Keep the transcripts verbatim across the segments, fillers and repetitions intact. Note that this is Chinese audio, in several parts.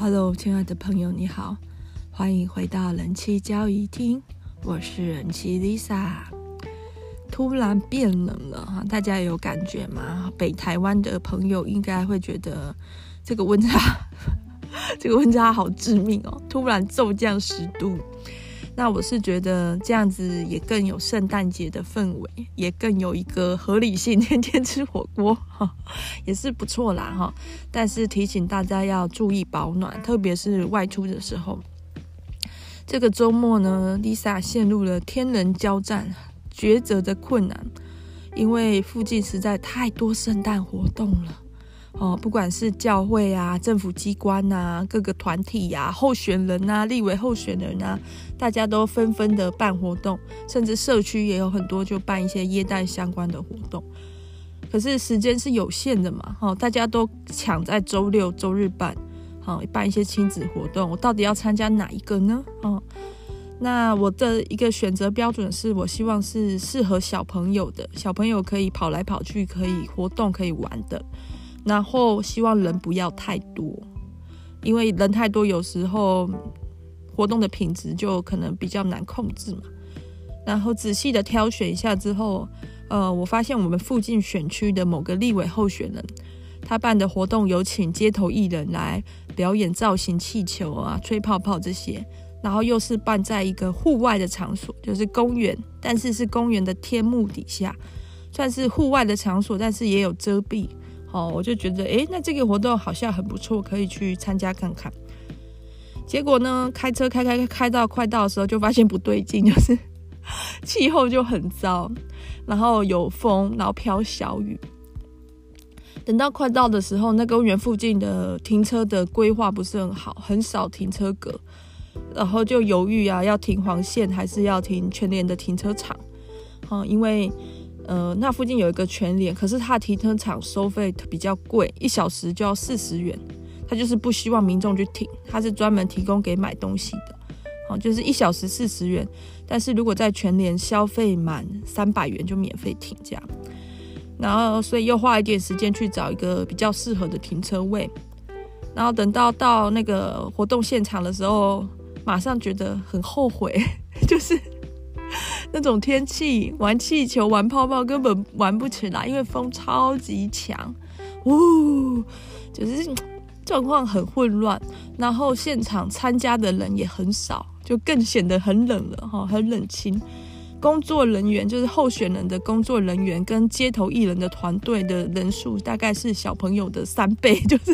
Hello， 亲爱的朋友，你好，欢迎回到人妻交易厅，我是人妻 Lisa。突然变冷了，大家有感觉吗？北台湾的朋友应该会觉得这个温差，这个温差好致命哦，突然骤降十度。那我是觉得这样子也更有圣诞节的氛围，也更有一个合理性，天天吃火锅也是不错啦。但是提醒大家要注意保暖，特别是外出的时候。这个周末呢 Lisa 陷入了天人交战抉择的困难，因为附近实在太多圣诞活动了哦，不管是教会啊、政府机关啊、各个团体啊、候选人啊、立委候选人啊，大家都纷纷的办活动，甚至社区也有很多就办一些耶诞相关的活动。可是时间是有限的嘛，哦，大家都抢在周六、周日办，哦，办一些亲子活动，我到底要参加哪一个呢？哦，那我的一个选择标准是我希望是适合小朋友的，小朋友可以跑来跑去，可以活动，可以玩的。然后希望人不要太多，因为人太多有时候活动的品质就可能比较难控制嘛。然后仔细的挑选一下之后，呃，我发现我们附近选区的某个立委候选人，他办的活动有请街头艺人来表演造型气球啊、吹泡泡这些，然后又是办在一个户外的场所，就是公园，但是是公园的天幕底下，算是户外的场所，但是也有遮蔽。哦，我就觉得，诶，那这个活动好像很不错，可以去参加看看。结果呢，开车开开开到快到的时候，就发现不对劲，就是气候就很糟，然后有风，然后飘小雨。等到快到的时候，那公园附近的停车的规划不是很好，很少停车格，然后就犹豫啊，要停黄线还是要停全联的停车场。哦，因为呃，那附近有一个全联，可是它的停车场收费比较贵，一小时就要四十元。他就是不希望民众去停，他是专门提供给买东西的，哦，就是一小时四十元。但是如果在全联消费满三百元就免费停这样。然后所以又花一点时间去找一个比较适合的停车位。然后等到到那个活动现场的时候，马上觉得很后悔，就是那种天气玩气球玩泡泡根本玩不起来，因为风超级强，呜，就是状况很混乱，然后现场参加的人也很少，就更显得很冷了，很冷清。工作人员就是候选人的工作人员跟街头艺人的团队的人数大概是小朋友的三倍，就是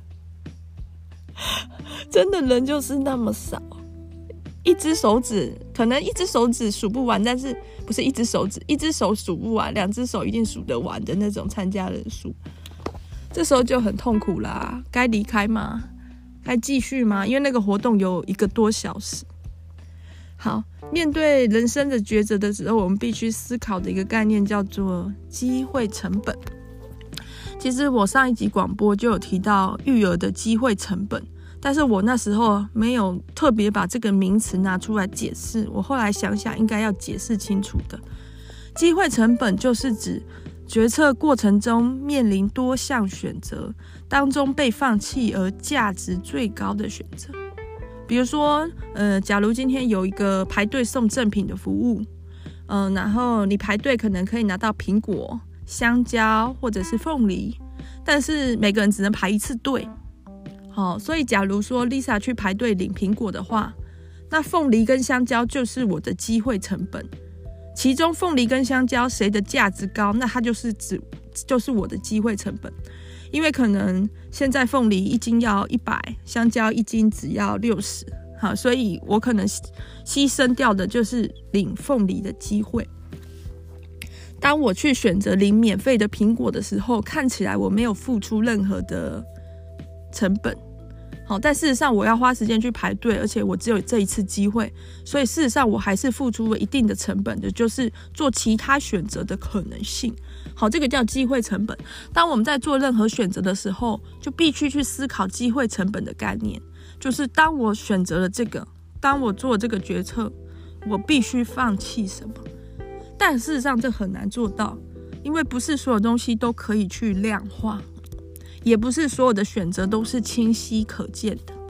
真的人就是那么少，一只手指可能一只手指数不完，但是不是一只手指，一只手数不完，两只手一定数得完的那种参加人数。这时候就很痛苦啦，该离开吗？该继续吗？因为那个活动有一个多小时。好，面对人生的抉择的时候，我们必须思考的一个概念叫做机会成本。其实我上一集广播就有提到育儿的机会成本，但是我那时候没有特别把这个名词拿出来解释，我后来想想应该要解释清楚的。机会成本就是指决策过程中面临多项选择当中被放弃而价值最高的选择。比如说呃，假如今天有一个排队送赠品的服务，呃，然后你排队可能可以拿到苹果、香蕉或者是凤梨，但是每个人只能排一次队。好，所以假如说 Lisa 去排队领苹果的话，那凤梨跟香蕉就是我的机会成本。其中凤梨跟香蕉谁的价值高，那它就是指就是我的机会成本。因为可能现在凤梨一斤要一百，香蕉一斤只要六十，好，所以我可能牺牲掉的就是领凤梨的机会。当我去选择领免费的苹果的时候，看起来我没有付出任何的成本，好，但事实上我要花时间去排队，而且我只有这一次机会，所以事实上我还是付出了一定的成本的，就是做其他选择的可能性。好，这个叫机会成本。当我们在做任何选择的时候，就必须去思考机会成本的概念，就是当我选择了这个，当我做这个决策，我必须放弃什么。但事实上这很难做到，因为不是所有东西都可以去量化，也不是所有的选择都是清晰可见的。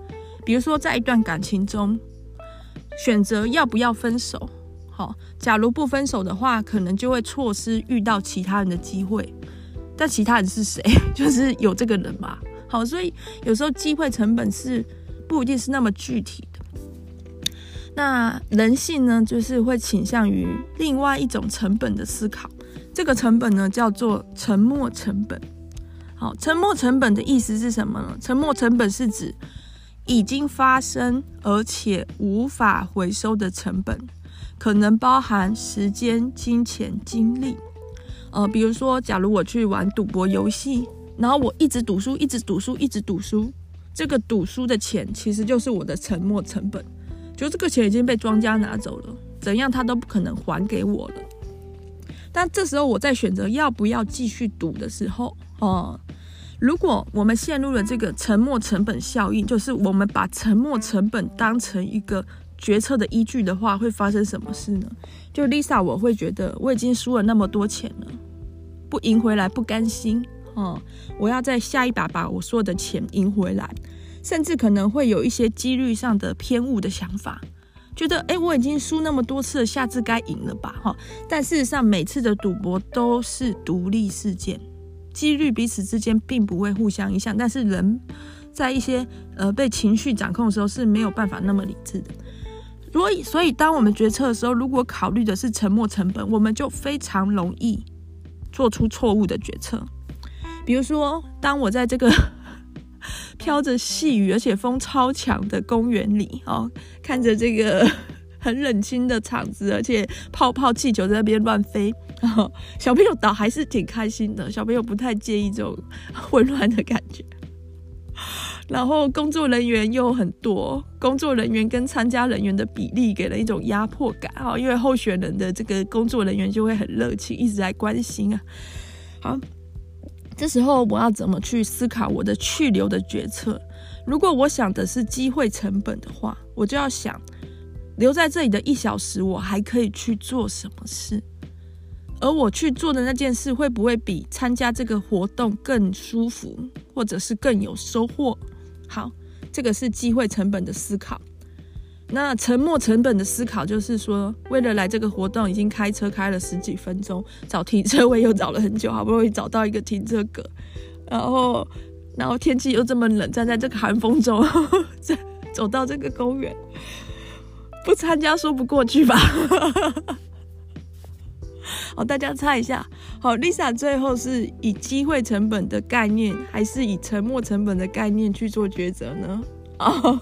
比如说在一段感情中选择要不要分手，好，假如不分手的话，可能就会错失遇到其他人的机会。但其他人是谁？就是有这个人嘛。好，所以有时候机会成本是不一定是那么具体的。那人性呢，就是会倾向于另外一种成本的思考。这个成本呢，叫做沉没成本。好，沉没成本的意思是什么呢？沉没成本是指已经发生而且无法回收的成本，可能包含时间、金钱、精力。呃，比如说，假如我去玩赌博游戏，然后我一直赌输，一直赌输，一直赌输，这个赌输的钱其实就是我的沉没成本，就这个钱已经被庄家拿走了，怎样他都不可能还给我了。但这时候我在选择要不要继续赌的时候，哦、呃，如果我们陷入了这个沉没成本效应，就是我们把沉没成本当成一个决策的依据的话，会发生什么事呢？就 Lisa 我会觉得我已经输了那么多钱了，不赢回来不甘心、哦、我要在下一把把我所有的钱赢回来，甚至可能会有一些几率上的偏误的想法，觉得诶我已经输那么多次了，下次该赢了吧、哦、但事实上每次的赌博都是独立事件，几率彼此之间并不会互相影响，但是人在一些呃被情绪掌控的时候是没有办法那么理智的。所以，所以当我们决策的时候，如果考虑的是沉没成本，我们就非常容易做出错误的决策。比如说，当我在这个飘着细雨而且风超强的公园里、哦、看着这个很冷清的场子，而且泡泡气球在那边乱飞、哦、小朋友倒还是挺开心的，小朋友不太介意这种混乱的感觉。然后工作人员又很多，工作人员跟参加人员的比例给了一种压迫感，因为候选人的这个工作人员就会很热情，一直在关心啊。好，这时候我要怎么去思考我的去留的决策？如果我想的是机会成本的话，我就要想留在这里的一小时我还可以去做什么事，而我去做的那件事会不会比参加这个活动更舒服，或者是更有收获？好，这个是机会成本的思考。那沉没成本的思考就是说，为了来这个活动已经开车开了十几分钟，找停车位又找了很久，好不容易找到一个停车格，然后然后天气又这么冷，站在这个寒风中走到这个公园，不参加说不过去吧。好，大家猜一下。好 ，Lisa 最后是以机会成本的概念，还是以沉没成本的概念去做抉择呢？哦、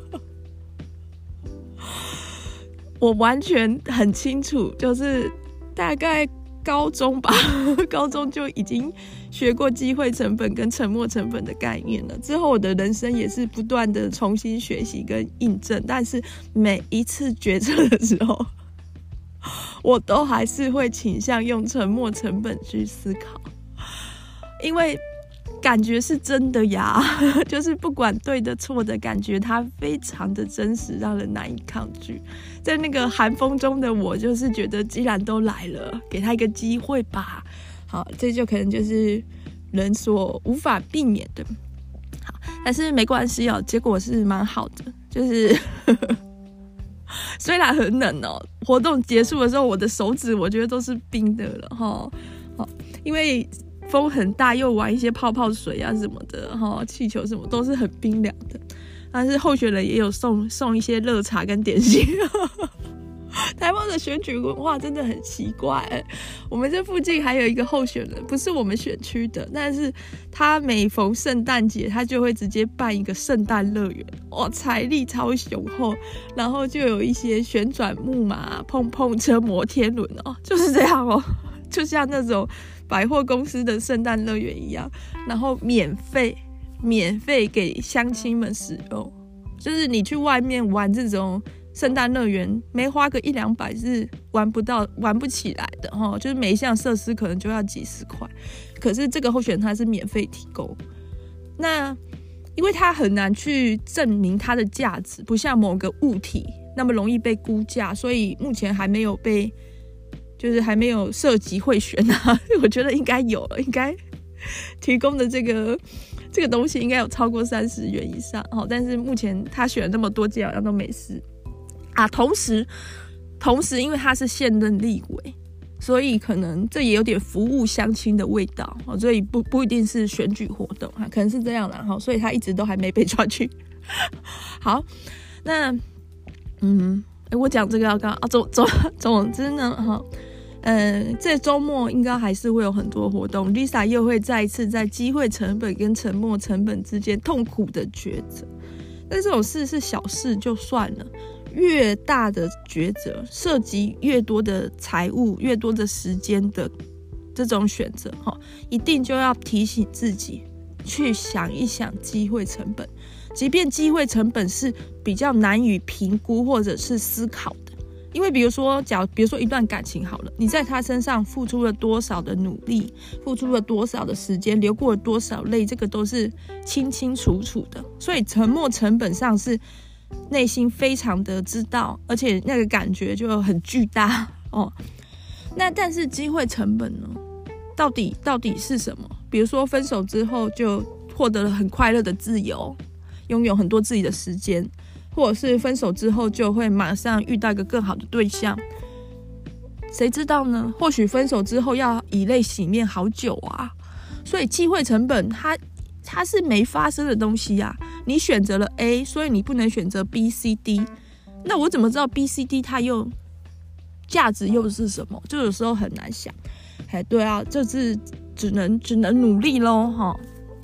我完全很清楚，就是大概高中吧，高中就已经学过机会成本跟沉没成本的概念了。之后我的人生也是不断的重新学习跟印证，但是每一次决策的时候，我都还是会倾向用沉没成本去思考，因为感觉是真的呀，就是不管对的错的感觉，它非常的真实，让人难以抗拒。在那个寒风中的我，就是觉得既然都来了，给他一个机会吧。好，这就可能就是人所无法避免的。好，但是没关系哦，结果是蛮好的，就是虽然很冷哦，活动结束的时候，我的手指我觉得都是冰的了哈。好，因为风很大，又玩一些泡泡水啊什么的哈，气球什么都是很冰凉的。但是候选人也有送送一些热茶跟点心。台湾的选举文化真的很奇怪，我们这附近还有一个候选人，不是我们选区的，但是他每逢圣诞节他就会直接办一个圣诞乐园，哇，财力超雄厚，然后就有一些旋转木马、碰碰车、摩天轮哦，就是这样哦，就像那种百货公司的圣诞乐园一样，然后免费免费给乡亲们使用，就是你去外面玩这种圣诞乐园，没花个一两百是玩不到、玩不起来的齁，就是每一项设施可能就要几十块，可是这个候选人他是免费提供。那因为他很难去证明它的价值，不像某个物体那么容易被估价，所以目前还没有被，就是还没有涉及贿选啊。我觉得应该有了，应该提供的这个这个东西应该有超过三十元以上，但是目前他选了那么多届好像都没事啊。同时同时因为他是现任立委，所以可能这也有点服务乡亲的味道，所以 不, 不一定是选举活动，可能是这样啦，所以他一直都还没被抓去。好，那嗯，我讲这个要干嘛？啊，总总总之呢，哈，呃，这周末应该还是会有很多活动。Lisa 又会再一次在机会成本跟沉没成本之间痛苦的抉择。但这种事是小事就算了，越大的抉择，涉及越多的财务、越多的时间的这种选择，哈，一定就要提醒自己去想一想机会成本。即便机会成本是比较难以评估或者是思考的，因为比如说假如比如说一段感情好了，你在他身上付出了多少的努力，付出了多少的时间，流过了多少泪，这个都是清清楚楚的，所以沉没成本上是内心非常的知道，而且那个感觉就很巨大哦。那但是机会成本呢，到底到底是什么？比如说分手之后就获得了很快乐的自由，拥有很多自己的时间，或者是分手之后就会马上遇到一个更好的对象，谁知道呢？或许分手之后要以泪洗面好久啊。所以机会成本它它是没发生的东西啊。你选择了 A， 所以你不能选择 B、C、D。那我怎么知道 B、C、D 它又价值又是什么？就有时候很难想。哎，对啊，这是只能只能努力咯哈。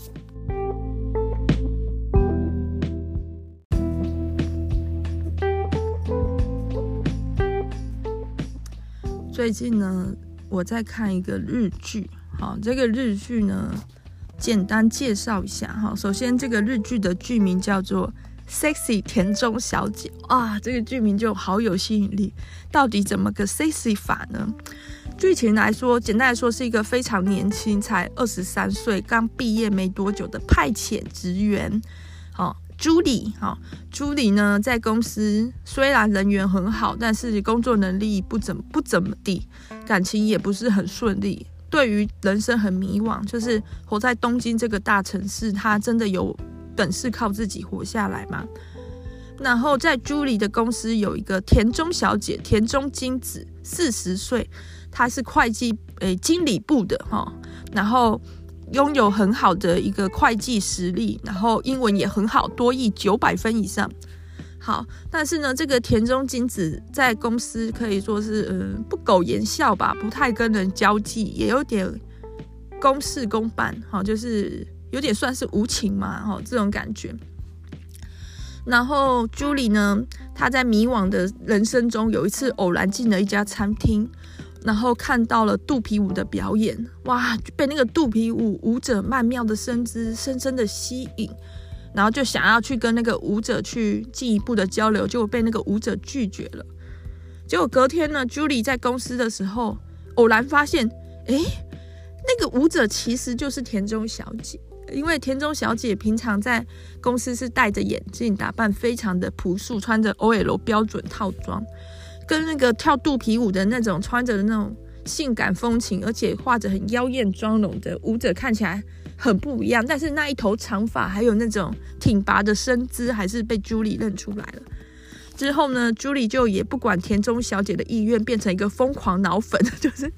最近呢，我在看一个日剧，好，这个日剧呢，简单介绍一下哈。首先，这个日剧的剧名叫做《Sexy 田中小姐》啊，这个剧名就好有吸引力。到底怎么个 sexy 法呢？剧情来说，简单来说是一个非常年轻，才二十三岁，刚毕业没多久的派遣职员，好。朱莉，好，朱莉呢，在公司虽然人缘很好，但是工作能力不怎么不怎么地，感情也不是很顺利，对于人生很迷惘，就是活在东京这个大城市，她真的有本事靠自己活下来吗？然后在朱莉的公司有一个田中小姐，田中金子，四十岁，她是会计诶经理部的哈，然后拥有很好的一个会计实力，然后英文也很好，多益九百分以上。好，但是呢，这个田中金子在公司可以说是呃不苟言笑吧，不太跟人交际，也有点公事公办，好，就是有点算是无情嘛，好，这种感觉。然后朱莉呢，她在迷惘的人生中，有一次偶然进了一家餐厅。然后看到了肚皮舞的表演，哇，被那个肚皮舞舞者曼妙的身姿深深的吸引，然后就想要去跟那个舞者去进一步的交流，结果被那个舞者拒绝了。结果隔天呢，朱莉在公司的时候偶然发现，诶，那个舞者其实就是田中小姐，因为田中小姐平常在公司是戴着眼镜，打扮非常的朴素，穿着 O L 标准套装，跟那个跳肚皮舞的那种穿着的那种性感风情，而且画着很妖艳妆容的舞者看起来很不一样，但是那一头长发还有那种挺拔的身姿还是被朱莉认出来了。之后呢，朱莉就也不管田中小姐的意愿，变成一个疯狂脑粉，就是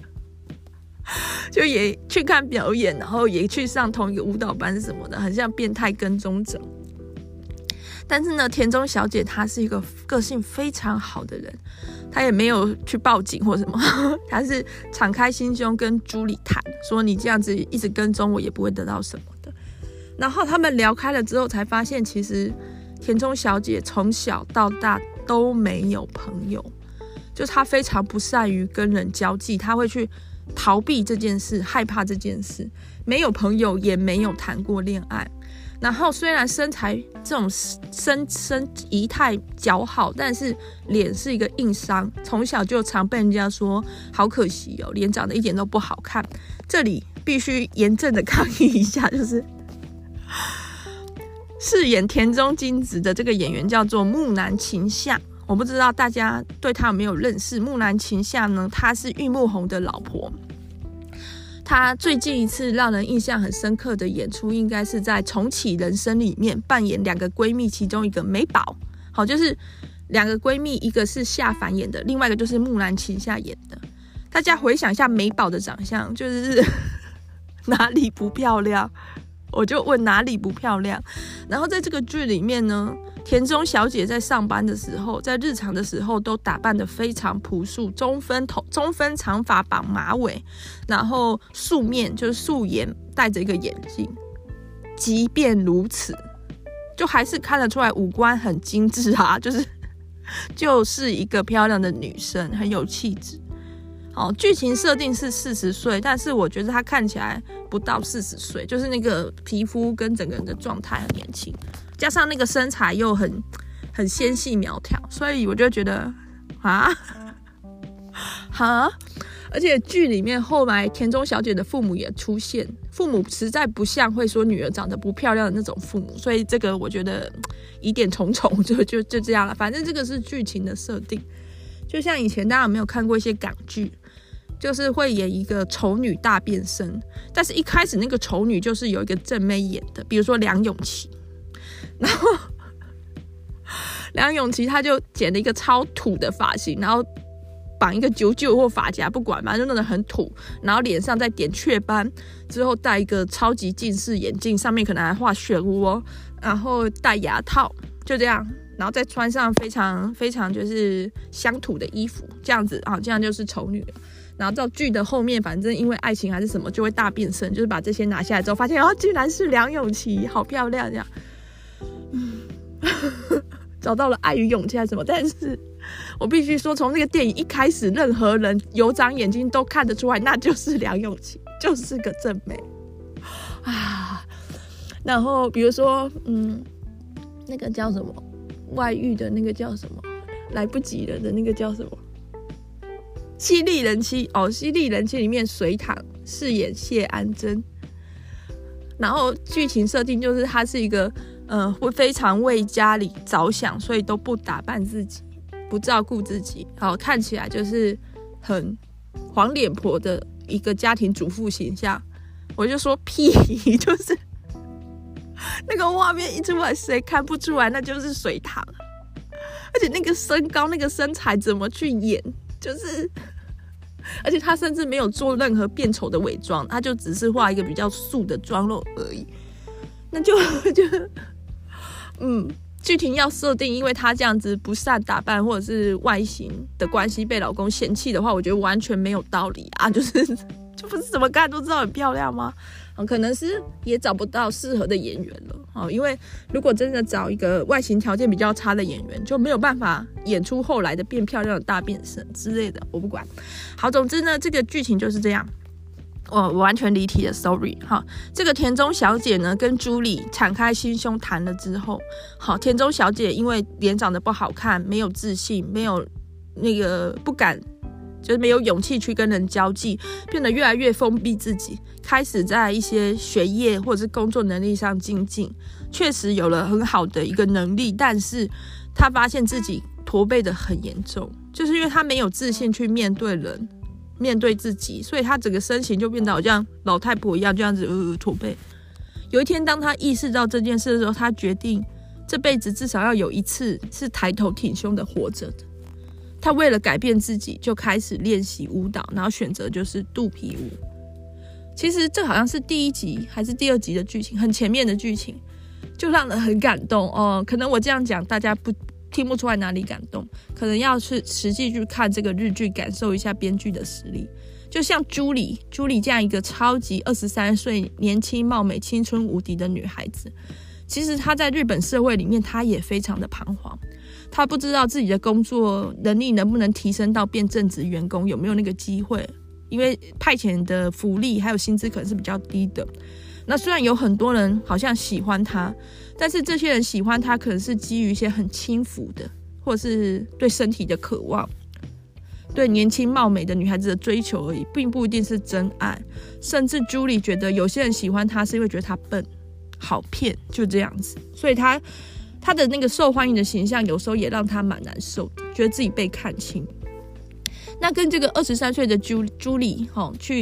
就也去看表演，然后也去上同一个舞蹈班什么的，很像变态跟踪者。但是呢，田中小姐她是一个个性非常好的人，她也没有去报警或什么，她是敞开心胸跟朱莉谈，说你这样子一直跟踪我也不会得到什么的。然后他们聊开了之后，才发现其实田中小姐从小到大都没有朋友，就她非常不善于跟人交际，她会去逃避这件事，害怕这件事，没有朋友，也没有谈过恋爱。然后虽然身材这种身身仪态姣好，但是脸是一个硬伤，从小就常被人家说好可惜哦，脸长得一点都不好看。这里必须严正的抗议一下，就是饰演田中金子的这个演员叫做木南晴夏，我不知道大家对他有没有认识。木南晴夏呢，她是玉木宏的老婆。 她最近一次让人印象很深刻的演出，应该是在《重启人生》里面扮演两个闺蜜其中一个美宝。好，就是两个闺蜜，一个是夏凡演的，另外一个就是木兰旗下演的。大家回想一下美宝的长相，就是哪里不漂亮？我就问哪里不漂亮。然后在这个剧里面呢，田中小姐在上班的时候，在日常的时候都打扮得非常朴素，中分头中分长发绑马尾，然后素面就是素颜，戴着一个眼镜。即便如此，就还是看得出来五官很精致啊，就是就是一个漂亮的女生，很有气质。好，剧情设定是四十岁，但是我觉得她看起来不到四十岁，就是那个皮肤跟整个人的状态很年轻，加上那个身材又很很纤细苗条，所以我就觉得啊啊！而且剧里面后来田中小姐的父母也出现，父母实在不像会说女儿长得不漂亮的那种父母，所以这个我觉得疑点重重，就就就这样了。反正这个是剧情的设定，就像以前大家有没有看过一些港剧，就是会演一个丑女大变身，但是一开始那个丑女就是有一个正妹演的，比如说梁咏琪，然后梁咏琪她就剪了一个超土的发型，然后绑一个九九或发夹，不管嘛，就弄得很土，然后脸上再点雀斑，之后戴一个超级近视眼镜，上面可能还画漩涡，然后戴牙套，就这样，然后再穿上非常非常就是乡土的衣服，这样子啊，这样就是丑女了。然后到剧的后面，反正因为爱情还是什么，就会大变身，就是把这些拿下来之后，发现哦，居然是梁咏琪，好漂亮，这样，嗯，找到了爱与勇气还是什么。但是我必须说，从那个电影一开始，任何人有长眼睛都看得出来，那就是梁咏琪，就是个正妹啊。然后比如说，嗯，那个叫什么外遇的那个叫什么，来不及了的那个叫什么？犀利人妻哦，犀利人妻里面隋棠饰演谢安贞，然后剧情设定就是她是一个呃会非常为家里着想，所以都不打扮自己，不照顾自己，好看起来就是很黄脸婆的一个家庭主妇形象。我就说屁，就是那个画面一出来，谁看不出来那就是隋棠？而且那个身高、那个身材怎么去演？就是，而且他甚至没有做任何变丑的伪装，他就只是画一个比较素的妆容而已。那就就嗯，剧情要设定，因为他这样子不善打扮或者是外形的关系被老公嫌弃的话，我觉得完全没有道理啊！就是就不是怎么看都知道很漂亮吗？可能是也找不到适合的演员了，因为如果真的找一个外形条件比较差的演员，就没有办法演出后来的变漂亮的大变身之类的，我不管。好，总之呢，这个剧情就是这样。我完全离题了 ，sorry。好，这个田中小姐呢跟朱莉敞开心胸谈了之后，好，田中小姐因为脸长得不好看，没有自信，没有那个不敢。就是没有勇气去跟人交际，变得越来越封闭自己，开始在一些学业或者是工作能力上精进，确实有了很好的一个能力，但是他发现自己驼背的很严重，就是因为他没有自信去面对人，面对自己，所以他整个身形就变得好像老太婆一样，这样子呃驼背。有一天当他意识到这件事的时候，他决定这辈子至少要有一次是抬头挺胸的活着的。他为了改变自己，就开始练习舞蹈，然后选择就是肚皮舞。其实这好像是第一集还是第二集的剧情，很前面的剧情，就让人很感动哦。可能我这样讲，大家不听不出来哪里感动，可能要是实际去看这个日剧，感受一下编剧的实力。就像朱莉，朱莉这样一个超级二十三岁、年轻貌美、青春无敌的女孩子，其实她在日本社会里面，她也非常的彷徨。他不知道自己的工作能力能不能提升到变正职员工，有没有那个机会，因为派遣的福利还有薪资可能是比较低的。那虽然有很多人好像喜欢他，但是这些人喜欢他可能是基于一些很轻浮的，或者是对身体的渴望，对年轻貌美的女孩子的追求而已，并不一定是真爱。甚至朱莉觉得有些人喜欢他是因为觉得他笨好骗，就这样子，所以他他的那个受欢迎的形象有时候也让他蛮难受的，觉得自己被看轻。那跟这个二十三岁的朱朱莉、哦、去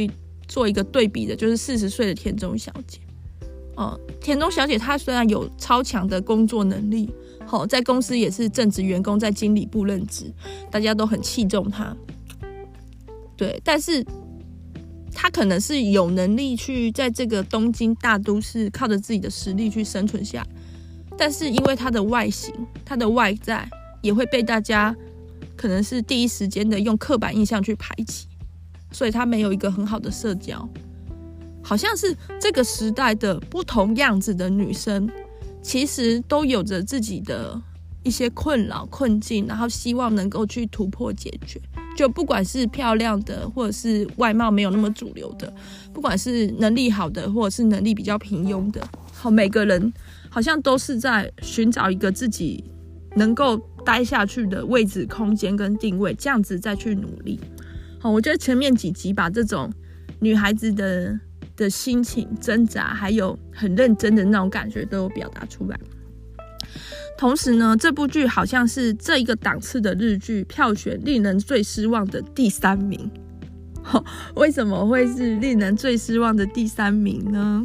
做一个对比的，就是四十岁的田中小姐。哦，田中小姐她虽然有超强的工作能力，哦，在公司也是正职员工，在经理部任职，大家都很器重她。对，但是她可能是有能力去在这个东京大都市靠着自己的实力去生存下来，但是因为她的外形、她的外在也会被大家可能是第一时间的用刻板印象去排挤，所以她没有一个很好的社交。好像是这个时代的不同样子的女生，其实都有着自己的一些困扰、困境，然后希望能够去突破解决。就不管是漂亮的，或者是外貌没有那么主流的，不管是能力好的，或者是能力比较平庸的，好，每个人好像都是在寻找一个自己能够待下去的位置、空间跟定位，这样子再去努力。好，我觉得前面几集把这种女孩子的的心情挣扎，还有很认真的那种感觉都有表达出来。同时呢，这部剧好像是这一个档次的日剧票选令人最失望的第三名。哦，为什么会是令人最失望的第三名呢？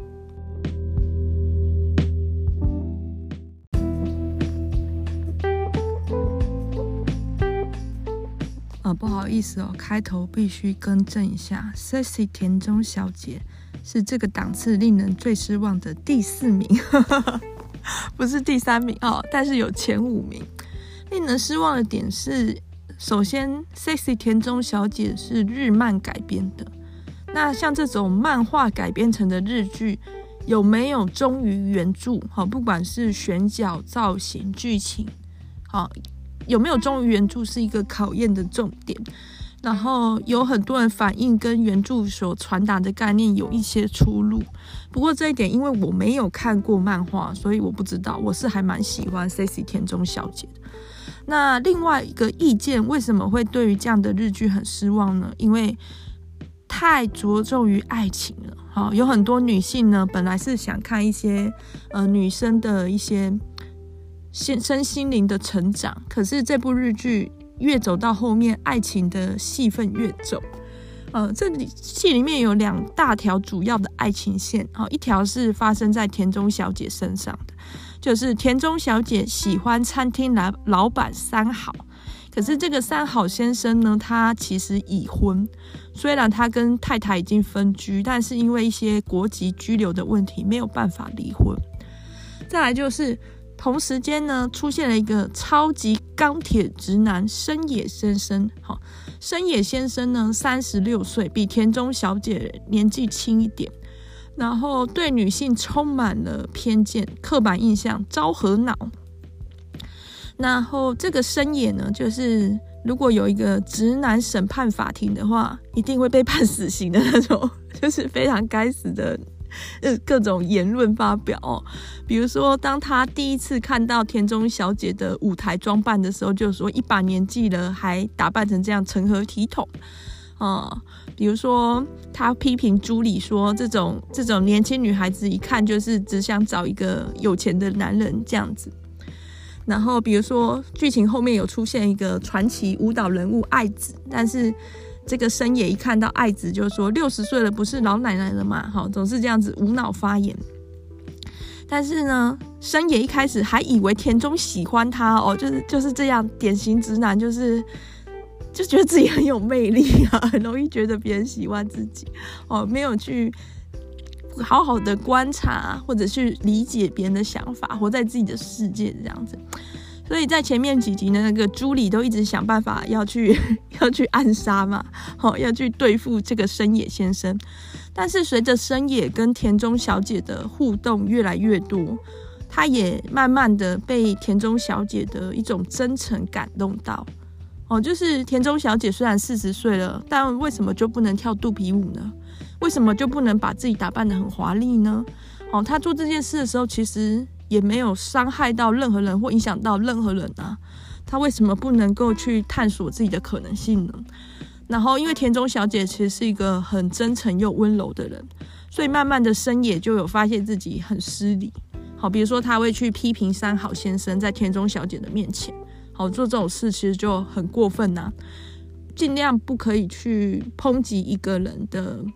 呃，不好意思哦，开头必须更正一下 ，Sexy 田中小姐是这个档次令人最失望的第四名，不是第三名哦，但是有前五名。令人失望的点是，首先 Sexy 田中小姐是日漫改编的，那像这种漫画改编成的日剧，有没有忠于原著？好，不管是选角、造型、剧情，好。有没有忠于原著是一个考验的重点，然后有很多人反映跟原著所传达的概念有一些出入。不过这一点因为我没有看过漫画，所以我不知道，我是还蛮喜欢 Sexy 田中小姐的。那另外一个意见，为什么会对于这样的日剧很失望呢？因为太着重于爱情了。好，有很多女性呢，本来是想看一些呃女生的一些身心灵的成长，可是这部日剧越走到后面，爱情的戏份越重。呃，这里戏里面有两大条主要的爱情线，哦，一条是发生在田中小姐身上的，就是田中小姐喜欢餐厅老老板三好，可是这个三好先生呢，他其实已婚，虽然他跟太太已经分居，但是因为一些国籍居留的问题，没有办法离婚。再来就是同时间呢，出现了一个超级钢铁直男深野先生。好，深野先生呢，三十六岁，比田中小姐年纪轻一点，然后对女性充满了偏见、刻板印象、昭和脑。然后这个深野呢，就是如果有一个直男审判法庭的话，一定会被判死刑的那种，就是非常该死的各种言论发表哦。比如说当他第一次看到田中小姐的舞台装扮的时候，就说一把年纪了还打扮成这样，成何体统啊、嗯？比如说他批评朱莉说，这种这种年轻女孩子一看就是只想找一个有钱的男人这样子。然后比如说剧情后面有出现一个传奇舞蹈人物爱子，但是这个深野一看到爱子就说六十岁了不是老奶奶了嘛，好，总是这样子无脑发言。但是呢，深野一开始还以为田中喜欢他哦，就是就是这样典型直男，就是就觉得自己很有魅力啊，很容易觉得别人喜欢自己哦，没有去好好的观察或者去理解别人的想法，活在自己的世界这样子。所以在前面几集的那个朱莉都一直想办法要去要去暗杀嘛，好，要去对付这个深野先生。但是随着深野跟田中小姐的互动越来越多，他也慢慢的被田中小姐的一种真诚感动到。哦，就是田中小姐虽然四十岁了，但为什么就不能跳肚皮舞呢？为什么就不能把自己打扮得很华丽呢？哦，她做这件事的时候，其实也没有伤害到任何人或影响到任何人啊。她为什么不能够去探索自己的可能性呢？然后，因为田中小姐其实是一个很真诚又温柔的人，所以慢慢的深野就有发现自己很失礼。好，比如说他会去批评三好先生在田中小姐的面前，好，做这种事其实就很过分啊。尽量不可以去抨击一个人的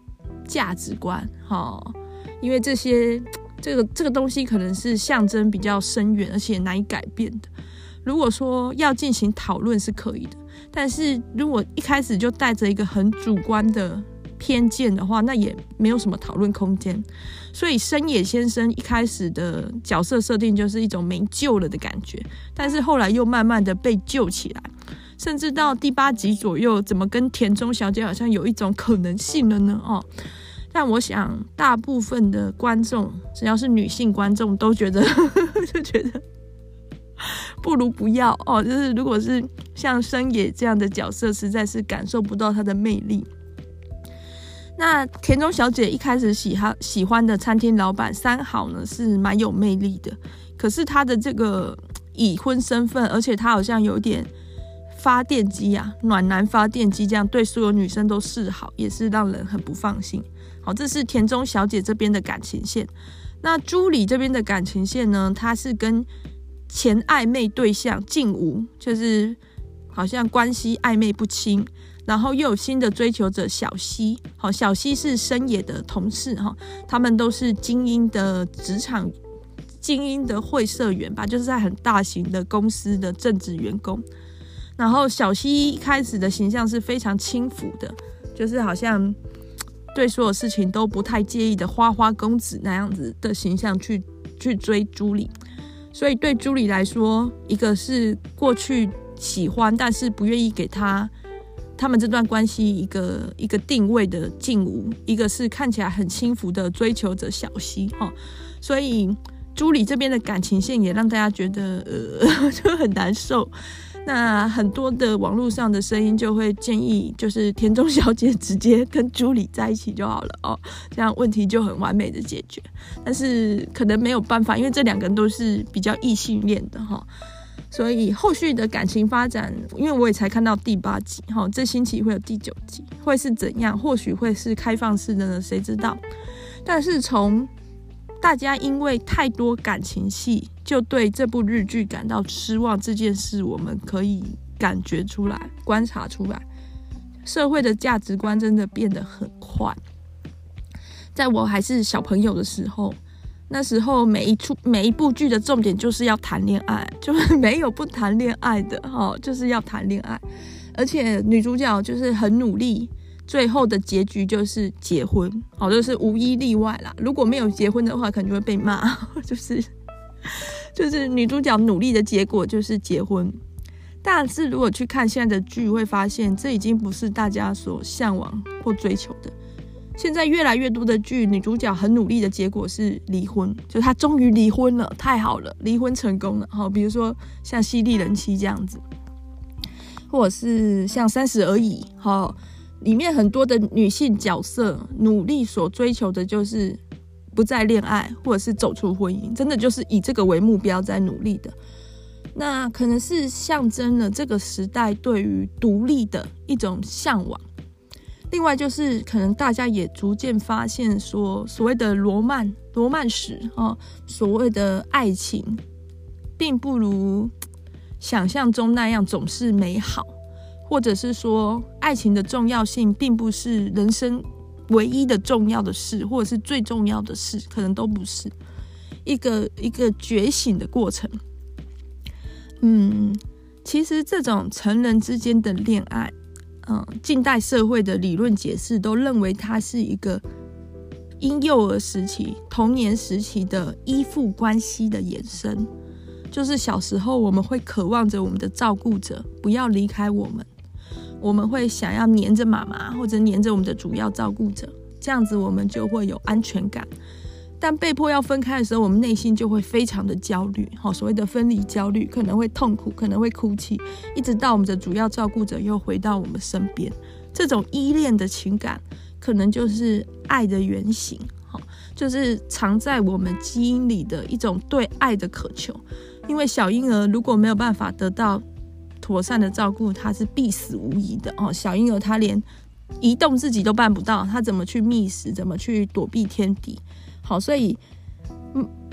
价值观，哦，因为这些这个这个东西可能是象征比较深远，而且难以改变的。如果说要进行讨论是可以的，但是如果一开始就带着一个很主观的偏见的话，那也没有什么讨论空间。所以深野先生一开始的角色设定就是一种没救了的感觉，但是后来又慢慢的被救起来，甚至到第八集左右，怎么跟田中小姐好像有一种可能性了呢？哦，但我想大部分的观众，只要是女性观众，都觉得就觉得不如不要哦。就是如果是像深野这样的角色，实在是感受不到她的魅力。那田中小姐一开始喜欢喜欢的餐厅老板三好呢，是蛮有魅力的，可是她的这个已婚身份，而且她好像有点发电机啊，暖男发电机这样对所有女生都示好，也是让人很不放心。好，这是田中小姐这边的感情线。那朱里这边的感情线呢，她是跟前暧昧对象静吾，就是好像关系暧昧不清，然后又有新的追求者小西。好，小西是深野的同事，他们都是精英的职场精英的会社员吧，就是在很大型的公司的正职员工。然后小西一开始的形象是非常轻浮的，就是好像对所有事情都不太介意的花花公子那样子的形象去去追朱里。所以对朱里来说，一个是过去喜欢但是不愿意给他他们这段关系一个一个定位的静吾，一个是看起来很轻浮的追求者小西、哦、所以朱里这边的感情线也让大家觉得呃就很难受。那很多的网络上的声音就会建议，就是田中小姐直接跟朱里在一起就好了哦，这样问题就很完美的解决。但是可能没有办法，因为这两个人都是比较异性恋的哈、哦，所以后续的感情发展，因为我也才看到第八集哈、哦，这星期会有第九集，会是怎样？或许会是开放式的呢？谁知道？但是从大家因为太多感情戏就对这部日剧感到失望这件事，我们可以感觉出来，观察出来，社会的价值观真的变得很快。在我还是小朋友的时候，那时候每一出每一部剧的重点就是要谈恋爱，就是没有不谈恋爱的、哦、就是要谈恋爱，而且女主角就是很努力，最后的结局就是结婚，好，就是无一例外啦。如果没有结婚的话，可能就会被骂，就是就是女主角努力的结果就是结婚。但是如果去看现在的剧，会发现这已经不是大家所向往或追求的。现在越来越多的剧，女主角很努力的结果是离婚，就是她终于离婚了，太好了，离婚成功了。好，比如说像《犀利人妻》这样子，或者是像《三十而已》好。里面很多的女性角色努力所追求的就是不再恋爱，或者是走出婚姻，真的就是以这个为目标在努力的。那可能是象征了这个时代对于独立的一种向往。另外就是可能大家也逐渐发现说，所谓的罗曼罗曼史、哦、所谓的爱情并不如想象中那样总是美好，或者是说爱情的重要性并不是人生唯一的重要的事，或者是最重要的事，可能都不是一个一个觉醒的过程。嗯，其实这种成人之间的恋爱，嗯，近代社会的理论解释都认为它是一个婴幼儿时期、童年时期的依附关系的衍生。就是小时候我们会渴望着我们的照顾者不要离开我们，我们会想要黏着妈妈或者黏着我们的主要照顾者，这样子我们就会有安全感。但被迫要分开的时候，我们内心就会非常的焦虑，所谓的分离焦虑，可能会痛苦，可能会哭泣，一直到我们的主要照顾者又回到我们身边。这种依恋的情感可能就是爱的原型，就是藏在我们基因里的一种对爱的渴求。因为小婴儿如果没有办法得到妥善的照顾，他是必死无疑的、哦、小婴儿他连移动自己都办不到，他怎么去觅食，怎么去躲避天敌。好，所以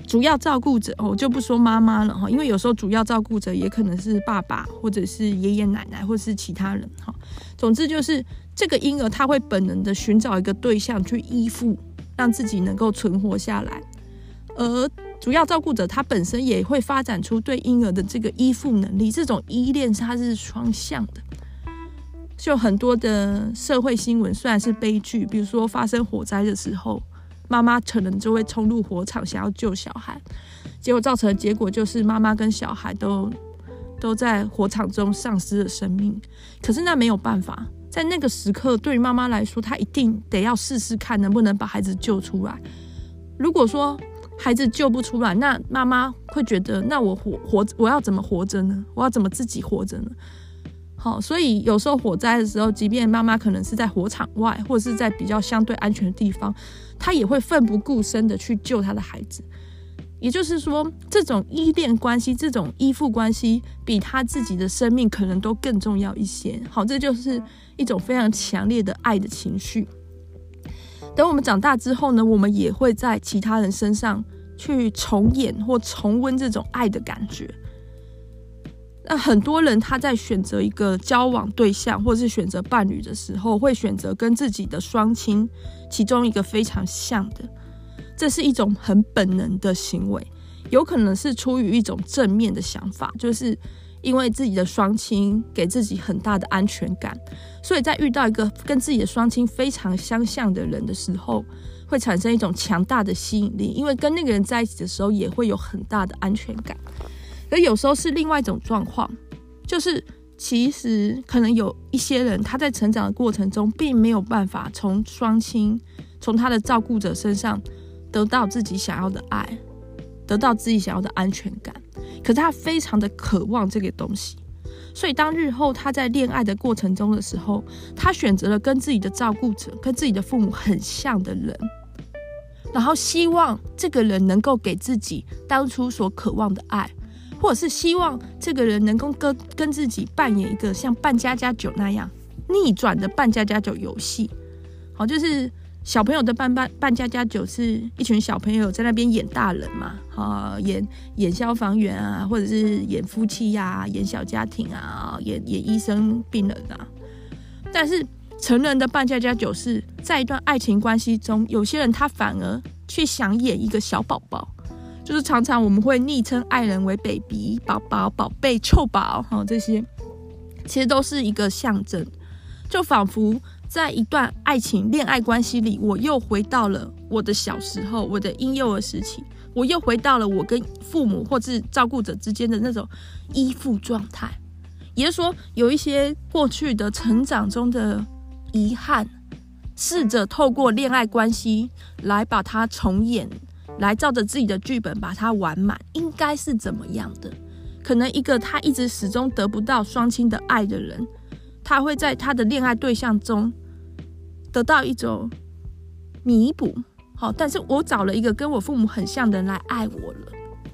主要照顾者，我就不说妈妈了，因为有时候主要照顾者也可能是爸爸或者是爷爷奶奶或是其他人。总之就是这个婴儿他会本能的寻找一个对象去依附，让自己能够存活下来，而主要照顾者他本身也会发展出对婴儿的这个依附能力，这种依恋它是双向的。就很多的社会新闻虽然是悲剧，比如说发生火灾的时候，妈妈可能就会冲入火场想要救小孩，结果造成的结果就是妈妈跟小孩都都在火场中丧失了生命。可是那没有办法，在那个时刻对于妈妈来说，她一定得要试试看能不能把孩子救出来。如果说孩子救不出来，那妈妈会觉得那我活活我要怎么活着呢？我要怎么自己活着呢？好，所以有时候火灾的时候，即便妈妈可能是在火场外，或者是在比较相对安全的地方，她也会奋不顾身的去救她的孩子。也就是说，这种依恋关系，这种依附关系，比她自己的生命可能都更重要一些。好，这就是一种非常强烈的爱的情绪。等我们长大之后呢，我们也会在其他人身上去重演或重温这种爱的感觉。那很多人他在选择一个交往对象或是选择伴侣的时候，会选择跟自己的双亲其中一个非常像的，这是一种很本能的行为，有可能是出于一种正面的想法，就是因为自己的双亲给自己很大的安全感，所以在遇到一个跟自己的双亲非常相像的人的时候，会产生一种强大的吸引力，因为跟那个人在一起的时候也会有很大的安全感。而有时候是另外一种状况，就是其实可能有一些人他在成长的过程中并没有办法从双亲从他的照顾者身上得到自己想要的爱，得到自己想要的安全感，可是他非常的渴望这个东西，所以当日后他在恋爱的过程中的时候，他选择了跟自己的照顾者跟自己的父母很像的人，然后希望这个人能够给自己当初所渴望的爱，或者是希望这个人能够 跟, 跟自己扮演一个像扮家家酒那样逆转的扮家家酒游戏。好，就是小朋友的扮扮扮家家酒是一群小朋友在那边演大人嘛，啊、演演消防员啊，或者是演夫妻啊，演小家庭啊，演演医生病人啊。但是成人的扮家家酒是在一段爱情关系中，有些人他反而去想演一个小宝宝。就是常常我们会昵称爱人为 baby、宝宝、宝贝、臭宝，这些其实都是一个象征，就仿佛在一段爱情恋爱关系里，我又回到了我的小时候，我的婴幼儿时期，我又回到了我跟父母或是照顾者之间的那种依附状态。也就是说，有一些过去的成长中的遗憾，试着透过恋爱关系来把它重演，来照着自己的剧本把它完满，应该是怎么样的？可能一个他一直始终得不到双亲的爱的人，他会在他的恋爱对象中得到一种弥补。好，但是我找了一个跟我父母很像的人来爱我了。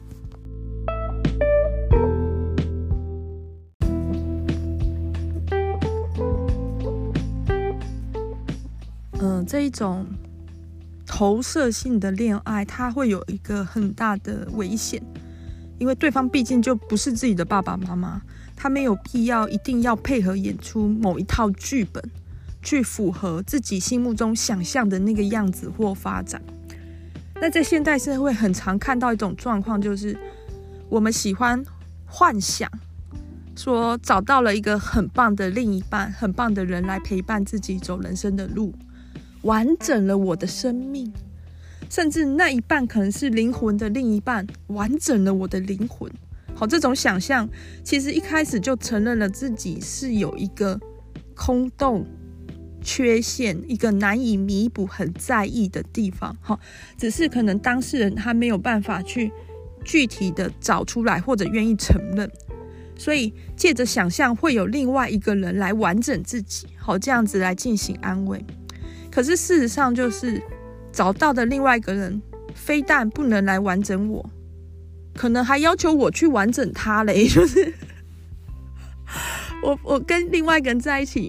嗯、呃，这一种投射性的恋爱，它会有一个很大的危险，因为对方毕竟就不是自己的爸爸妈妈，他没有必要一定要配合演出某一套剧本，去符合自己心目中想象的那个样子或发展。那在现代社会很常看到一种状况，就是我们喜欢幻想说找到了一个很棒的另一半，很棒的人来陪伴自己走人生的路，完整了我的生命，甚至那一半可能是灵魂的另一半，完整了我的灵魂。好，这种想象其实一开始就承认了自己是有一个空洞、缺陷，一个难以弥补、很在意的地方。好，只是可能当事人他没有办法去具体的找出来，或者愿意承认，所以借着想象会有另外一个人来完整自己，好，这样子来进行安慰。可是事实上就是找到的另外一个人非但不能来完整我，可能还要求我去完整他嘞，就是我我跟另外一个人在一起，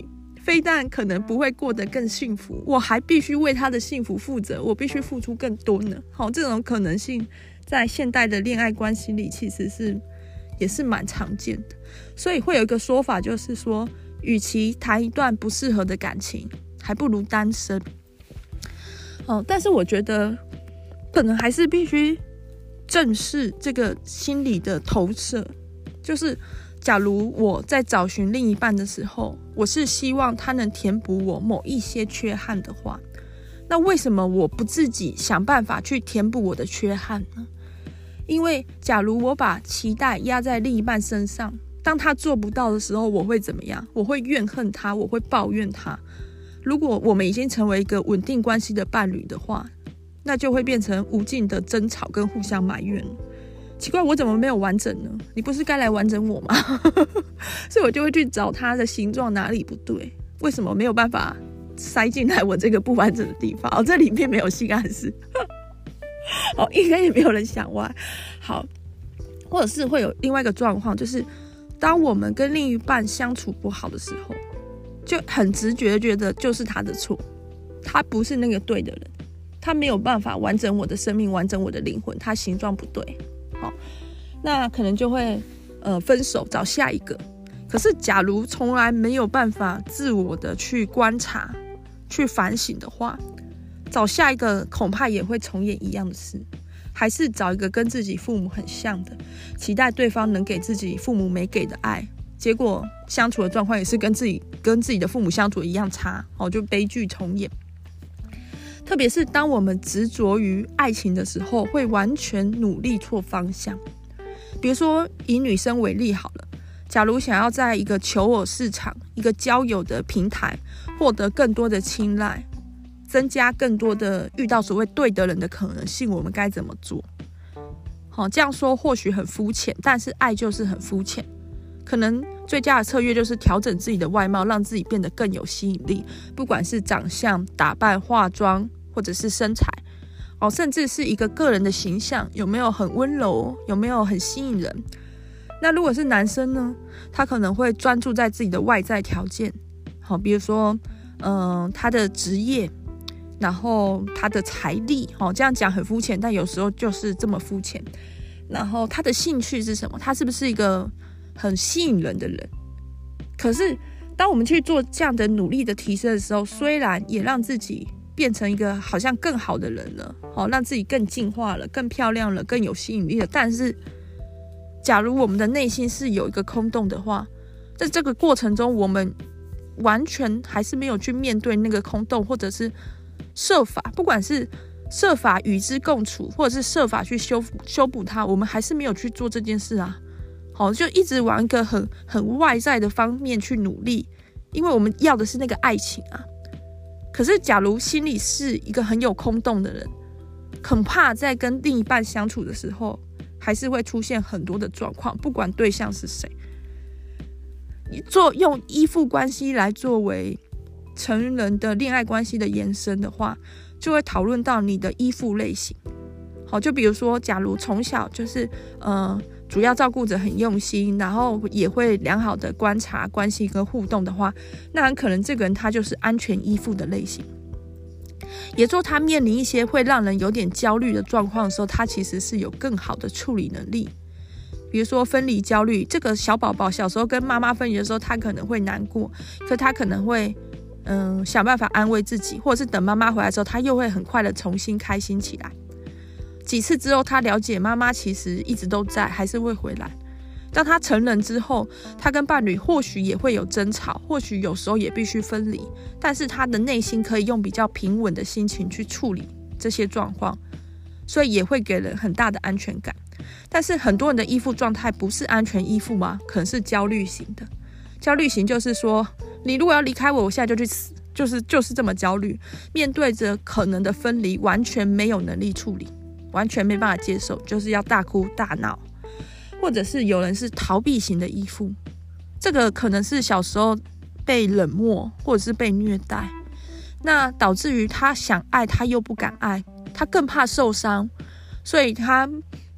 非但可能不会过得更幸福，我还必须为他的幸福负责，我必须付出更多呢。好，这种可能性在现代的恋爱关系里其实是也是蛮常见的。所以会有一个说法，就是说与其谈一段不适合的感情，还不如单身。哦，但是我觉得可能还是必须正视这个心理的投射，就是假如我在找寻另一半的时候，我是希望他能填补我某一些缺憾的话，那为什么我不自己想办法去填补我的缺憾呢？因为假如我把期待压在另一半身上，当他做不到的时候，我会怎么样？我会怨恨他，我会抱怨他。如果我们已经成为一个稳定关系的伴侣的话，那就会变成无尽的争吵跟互相埋怨。奇怪，我怎么没有完整呢？你不是该来完整我吗？所以我就会去找它的形状哪里不对，为什么没有办法塞进来我这个不完整的地方？哦，这里面没有性暗示。哦，应该也没有人想歪。好，或者是会有另外一个状况，就是当我们跟另一半相处不好的时候，就很直觉的觉得就是他的错，他不是那个对的人，他没有办法完整我的生命，完整我的灵魂，他形状不对。好，那可能就会呃分手，找下一个。可是假如从来没有办法自我的去观察、去反省的话，找下一个恐怕也会重演一样的事，还是找一个跟自己父母很像的，期待对方能给自己父母没给的爱，结果相处的状况也是跟自己跟自己的父母相处一样差，哦，就悲剧重演。特别是当我们执着于爱情的时候，会完全努力错方向。比如说以女生为例好了，假如想要在一个求偶市场、一个交友的平台获得更多的青睐，增加更多的遇到所谓对的人的可能性，我们该怎么做？好，这样说或许很肤浅，但是爱就是很肤浅。可能最佳的策略就是调整自己的外貌，让自己变得更有吸引力，不管是长相、打扮、化妆，或者是身材，哦，甚至是一个个人的形象有没有很温柔，有没有很吸引人。那如果是男生呢，他可能会专注在自己的外在条件，好，比如说嗯，他的职业，然后他的财力，哦，这样讲很肤浅，但有时候就是这么肤浅。然后他的兴趣是什么？他是不是一个很吸引人的人？可是当我们去做这样的努力的提升的时候，虽然也让自己变成一个好像更好的人了，哦，让自己更进化了，更漂亮了，更有吸引力了，但是假如我们的内心是有一个空洞的话，在这个过程中我们完全还是没有去面对那个空洞，或者是设法，不管是设法与之共处，或者是设法去修复修补它，我们还是没有去做这件事啊。好，就一直往一个很很外在的方面去努力，因为我们要的是那个爱情啊。可是假如心里是一个很有空洞的人，恐怕在跟另一半相处的时候，还是会出现很多的状况，不管对象是谁。做用依附关系来作为成人的恋爱关系的延伸的话，就会讨论到你的依附类型。好，就比如说假如从小就是呃主要照顾者很用心，然后也会良好的观察关系跟互动的话，那很可能这个人他就是安全依附的类型。也就是他面临一些会让人有点焦虑的状况的时候，他其实是有更好的处理能力。比如说分离焦虑，这个小宝宝小时候跟妈妈分离的时候，他可能会难过，可他可能会嗯想办法安慰自己，或者是等妈妈回来的时候，他又会很快的重新开心起来。几次之后，他了解妈妈其实一直都在，还是会回来。当他成人之后，他跟伴侣或许也会有争吵，或许有时候也必须分离，但是他的内心可以用比较平稳的心情去处理这些状况，所以也会给人很大的安全感。但是很多人的依附状态不是安全依附吗？可能是焦虑型的。焦虑型就是说，你如果要离开我，我现在就去死，就是就是这么焦虑，面对着可能的分离，完全没有能力处理，完全没办法接受，就是要大哭大闹。或者是有人是逃避型的依附，这个可能是小时候被冷漠或者是被虐待，那导致于他想爱他又不敢爱，他更怕受伤，所以他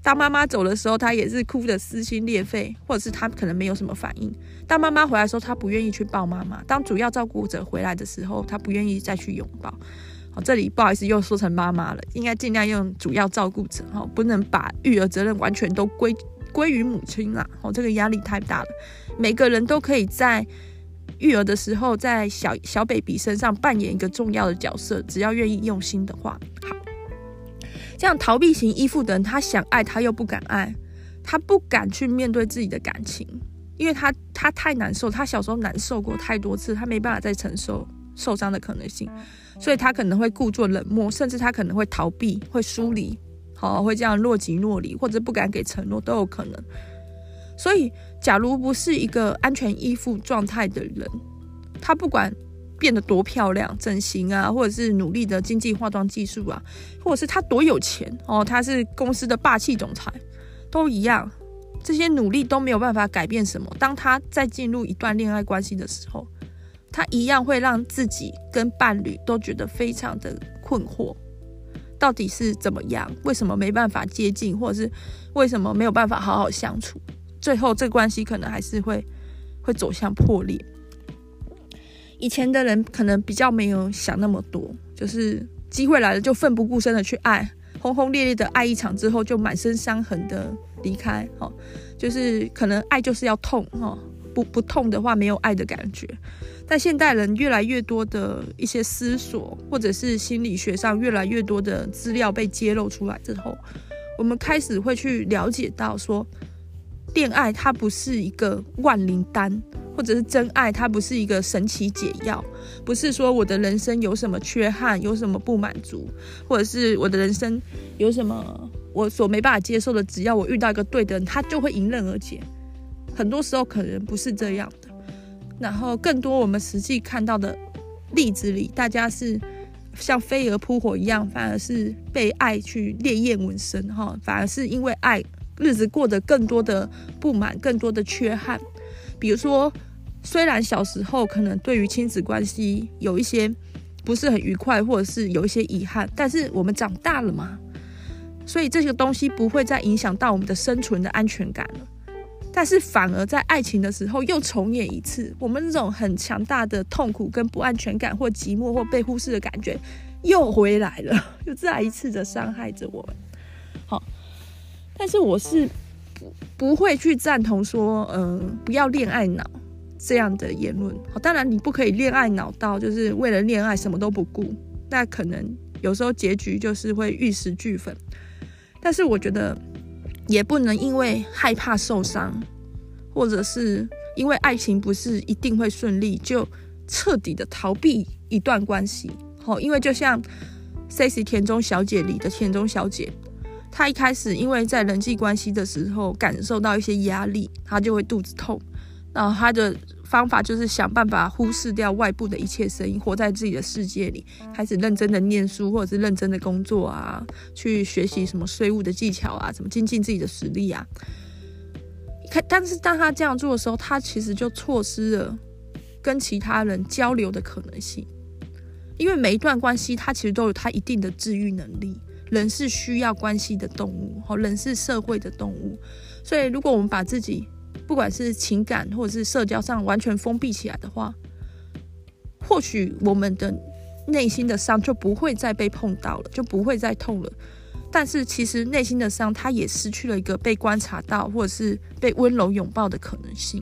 当妈妈走的时候，他也是哭得撕心裂肺，或者是他可能没有什么反应。当妈妈回来的时候，他不愿意去抱妈妈；当主要照顾者回来的时候，他不愿意再去拥抱。好，这里不好意思又说成妈妈了，应该尽量用主要照顾者，不能把育儿责任完全都归归于母亲啦。这个压力太大了。每个人都可以在育儿的时候，在小小 baby 身上扮演一个重要的角色，只要愿意用心的话。好，这样逃避型依附的人，他想爱他又不敢爱，他不敢去面对自己的感情，因为他他太难受，他小时候难受过太多次，他没办法再承受受伤的可能性，所以他可能会故作冷漠，甚至他可能会逃避，会疏离，好，会这样若即若离，或者不敢给承诺都有可能。所以假如不是一个安全依附状态的人，他不管变得多漂亮，整形啊，或者是努力的经济化妆技术啊，或者是他多有钱哦，他是公司的霸气总裁，都一样，这些努力都没有办法改变什么。当他在进入一段恋爱关系的时候，他一样会让自己跟伴侣都觉得非常的困惑，到底是怎么样？为什么没办法接近，或者是为什么没有办法好好相处？最后这个关系可能还是会会走向破裂。以前的人可能比较没有想那么多，就是机会来了就奋不顾身的去爱，轰轰烈烈的爱一场之后就满身伤痕的离开，哦，就是可能爱就是要痛，哦，不不痛的话没有爱的感觉。但现代人越来越多的一些思索，或者是心理学上越来越多的资料被揭露出来之后，我们开始会去了解到说，恋爱它不是一个万灵丹，或者是真爱它不是一个神奇解药，不是说我的人生有什么缺憾，有什么不满足，或者是我的人生有什么我所没办法接受的，只要我遇到一个对的人，他就会迎刃而解。很多时候可能不是这样的。然后更多我们实际看到的例子里，大家是像飞蛾扑火一样，反而是被爱去烈焰纹身，反而是因为爱日子过得更多的不满，更多的缺憾。比如说虽然小时候可能对于亲子关系有一些不是很愉快，或者是有一些遗憾，但是我们长大了嘛，所以这个东西不会再影响到我们的生存的安全感了。但是反而在爱情的时候又重演一次，我们这种很强大的痛苦跟不安全感或寂寞或被忽视的感觉又回来了，又再一次的伤害着我们。好，但是我是 不, 不会去赞同说嗯、呃，不要恋爱脑这样的言论。好，当然你不可以恋爱脑到就是为了恋爱什么都不顾，那可能有时候结局就是会玉石俱焚。但是我觉得也不能因为害怕受伤，或者是因为爱情不是一定会顺利，就彻底的逃避一段关系。因为就像 Sexy 田中小姐里的田中小姐，她一开始因为在人际关系的时候感受到一些压力，她就会肚子痛，然后她的方法就是想办法忽视掉外部的一切声音，活在自己的世界里，开始认真的念书，或者是认真的工作啊，去学习什么税务的技巧啊，怎么精进自己的实力啊。但是当他这样做的时候，他其实就错失了跟其他人交流的可能性。因为每一段关系它其实都有它一定的治愈能力，人是需要关系的动物，人是社会的动物。所以如果我们把自己不管是情感或者是社交上完全封闭起来的话，或许我们的内心的伤就不会再被碰到了，就不会再痛了。但是其实内心的伤它也失去了一个被观察到或者是被温柔拥抱的可能性。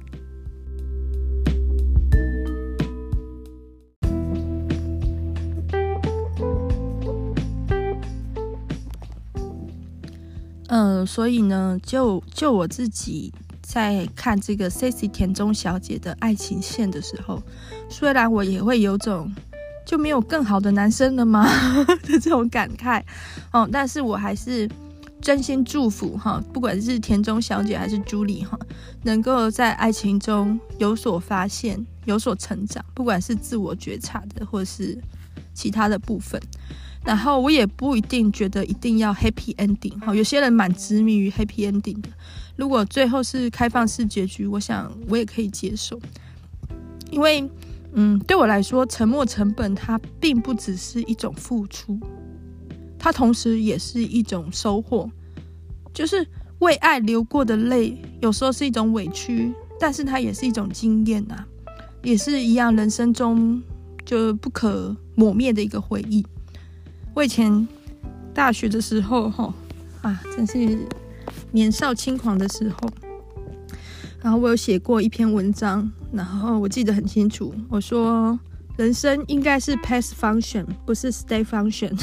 嗯、呃，所以呢就就我自己在看这个 Sexy 田中小姐的爱情线的时候，虽然我也会有种就没有更好的男生了吗的这种感慨、哦、但是我还是真心祝福哈，不管是田中小姐还是朱莉哈，能够在爱情中有所发现，有所成长，不管是自我觉察的或是其他的部分。然后我也不一定觉得一定要 happy ending， 有些人蛮执迷于 happy ending 的，如果最后是开放式结局，我想我也可以接受。因为嗯，对我来说沉没成本它并不只是一种付出，它同时也是一种收获。 就是为爱流过的泪，有时候是一种委屈，但是它也是一种经验啊，也是一样人生中就不可磨灭的一个回忆。我以前大学的时候啊，真是年少轻狂的时候，然后我有写过一篇文章，然后我记得很清楚，我说人生应该是 past function 不是 state function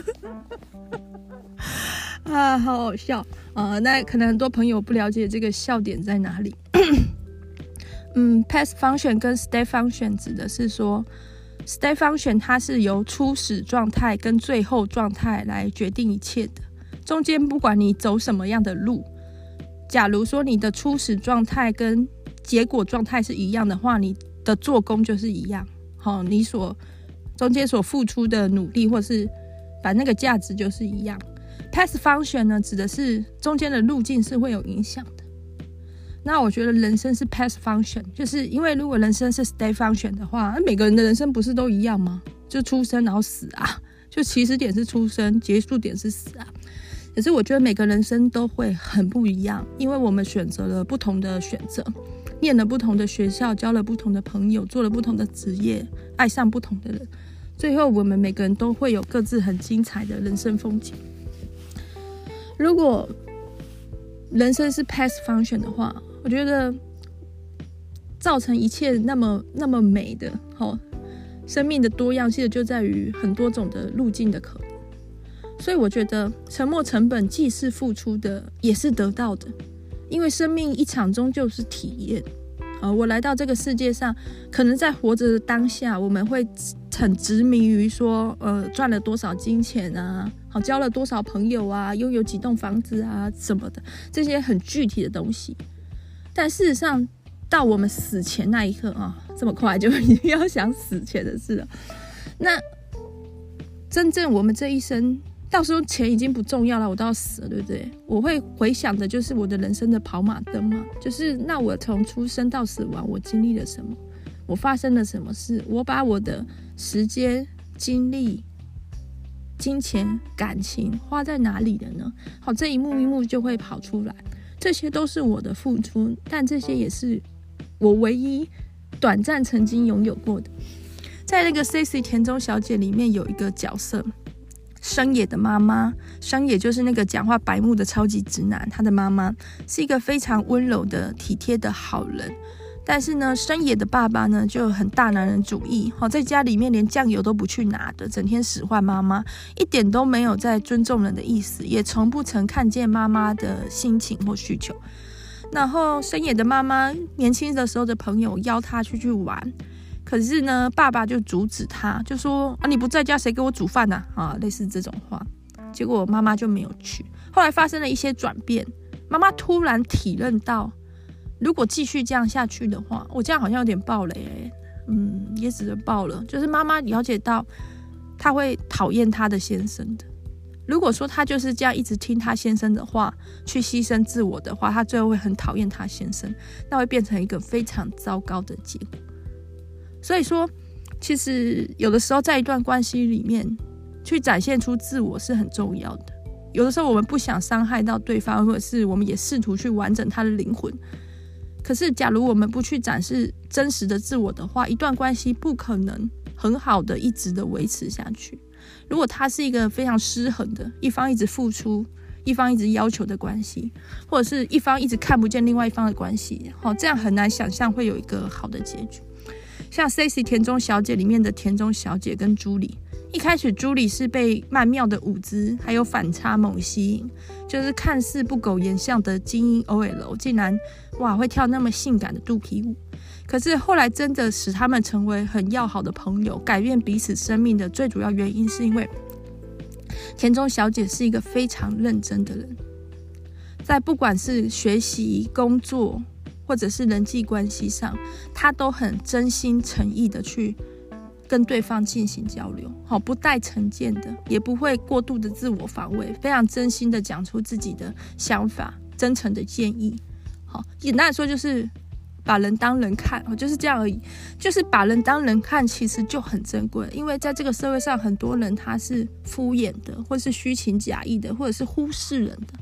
啊，好好笑啊！那可能很多朋友不了解这个笑点在哪里嗯 past function 跟 state function 指的是说State function 它是由初始状态跟最后状态来决定一切的，中间不管你走什么样的路，假如说你的初始状态跟结果状态是一样的话，你的做工就是一样、哦、你所中间所付出的努力或是把那个价值就是一样。 Past function 呢，指的是中间的路径是会有影响的。那我觉得人生是 past function， 就是因为如果人生是 state function 的话，每个人的人生不是都一样吗？就出生然后死啊，就起始点是出生，结束点是死啊。可是我觉得每个人生都会很不一样，因为我们选择了不同的选择，念了不同的学校，交了不同的朋友，做了不同的职业，爱上不同的人，最后我们每个人都会有各自很精彩的人生风景。如果人生是 past function 的话，我觉得造成一切那么那么美的、哦、生命的多样性就在于很多种的路径的可能。所以我觉得沉没成本既是付出的，也是得到的，因为生命一场终究是体验、呃、我来到这个世界上，可能在活着的当下，我们会很执迷于说呃，赚了多少金钱啊，好，交了多少朋友啊，拥有几栋房子啊什么的，这些很具体的东西。但事实上到我们死前那一刻啊，这么快就已经要想死前的事了。那真正我们这一生，到时候钱已经不重要了，我都要死了，对不对？我会回想的就是我的人生的跑马灯嘛，就是那我从出生到死亡，我经历了什么，我发生了什么事，我把我的时间、精力、金钱、感情花在哪里了呢？好，这一幕一幕就会跑出来，这些都是我的付出，但这些也是我唯一短暂曾经拥有过的。在那个 Sassy 田中小姐里面有一个角色，生野的妈妈，生野就是那个讲话白目的超级直男，他的妈妈是一个非常温柔的体贴的好人，但是呢，生野的爸爸呢就很大男人主义，在家里面连酱油都不去拿的，整天使唤妈妈，一点都没有在尊重人的意思，也从不曾看见妈妈的心情或需求。然后生野的妈妈年轻的时候的朋友邀她出去玩，可是呢，爸爸就阻止她，就说啊，你不在家谁给我煮饭啊？啊，类似这种话。结果妈妈就没有去。后来发生了一些转变，妈妈突然体认到，如果继续这样下去的话，我这样好像有点爆雷欸，嗯，也只能爆了。就是妈妈了解到，她会讨厌她的先生的。如果说她就是这样一直听她先生的话，去牺牲自我的话，她最后会很讨厌她先生，那会变成一个非常糟糕的结果。所以说，其实有的时候在一段关系里面，去展现出自我是很重要的。有的时候我们不想伤害到对方，或者是我们也试图去完整他的灵魂。可是假如我们不去展示真实的自我的话，一段关系不可能很好的一直的维持下去。如果它是一个非常失衡的，一方一直付出，一方一直要求的关系，或者是一方一直看不见另外一方的关系，这样很难想象会有一个好的结局。像 Sassy 田中小姐里面的田中小姐跟朱莉，一开始朱莉是被曼妙的舞姿还有反差萌吸引，就是看似不苟言笑的精英 O L 竟然哇会跳那么性感的肚皮舞。可是后来真的使他们成为很要好的朋友，改变彼此生命的最主要原因是因为田中小姐是一个非常认真的人，在不管是学习、工作或者是人际关系上，她都很真心诚意的去跟对方进行交流，不带成见的，也不会过度的自我防卫，非常真心的讲出自己的想法，真诚的建议。简单来说就是把人当人看，就是这样而已。就是把人当人看其实就很珍贵，因为在这个社会上很多人他是敷衍的，或是虚情假意的，或者是忽视人的。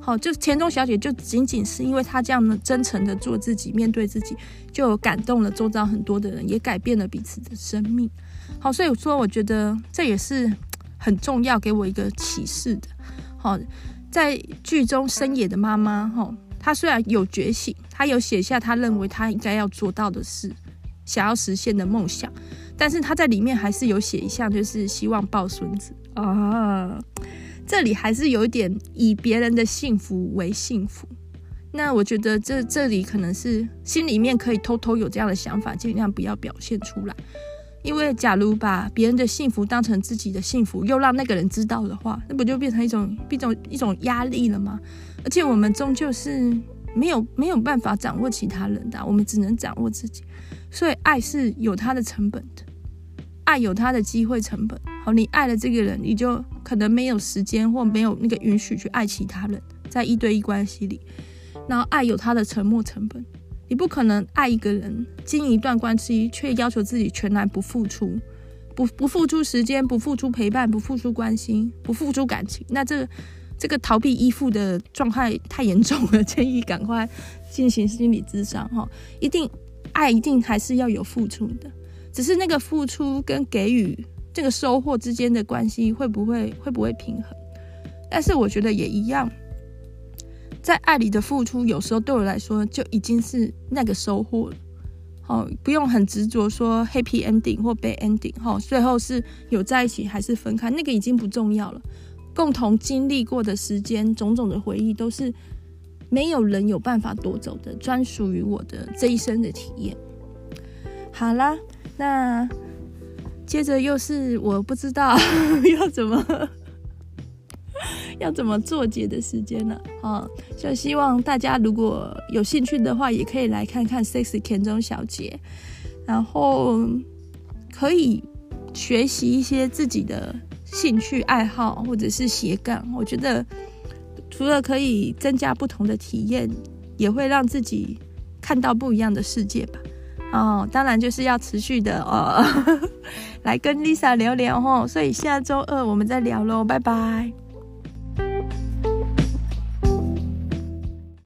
好，就田中小姐就仅仅是因为她这样的真诚的做自己，面对自己，就有感动了周遭很多的人，也改变了彼此的生命。好，所以说我觉得这也是很重要，给我一个启示的。好，在剧中深野的妈妈，她虽然有觉醒，她有写下她认为她应该要做到的事，想要实现的梦想，但是她在里面还是有写一项，就是希望抱孙子啊。这里还是有一点以别人的幸福为幸福，那我觉得这这里可能是心里面可以偷偷有这样的想法，尽量不要表现出来。因为假如把别人的幸福当成自己的幸福，又让那个人知道的话，那不就变成一种一种一种压力了吗？而且我们终究是没有没有办法掌握其他人的，我们只能掌握自己。所以爱是有它的成本的，爱有它的机会成本。好，你爱了这个人，你就可能没有时间或没有那个允许去爱其他人，在一对一关系里。然后爱有它的沉没成本，你不可能爱一个人，经营一段关系，却要求自己全然不付出，不不付出时间，不付出陪伴，不付出关心，不付出感情。那这个这个逃避依附的状态太严重了，建议赶快进行心理咨商哈。一定爱一定还是要有付出的，只是那个付出跟给予这个收获之间的关系会不会会不会平衡？但是我觉得也一样，在爱里的付出，有时候对我来说就已经是那个收获了。哦，不用很执着说 happy ending 或 bad ending，哦，最后是有在一起还是分开，那个已经不重要了。共同经历过的时间，种种的回忆，都是没有人有办法夺走的，专属于我的这一生的体验。好啦，那接着又是我不知道要怎么要怎么作结的时间了，哦，就希望大家如果有兴趣的话，也可以来看看 Sexy 田中小姐，然后可以学习一些自己的兴趣爱好或者是斜杠。我觉得除了可以增加不同的体验，也会让自己看到不一样的世界吧。哦，当然就是要持续的哦来跟 Lisa 聊聊哦，所以下周二我们再聊咯，拜拜。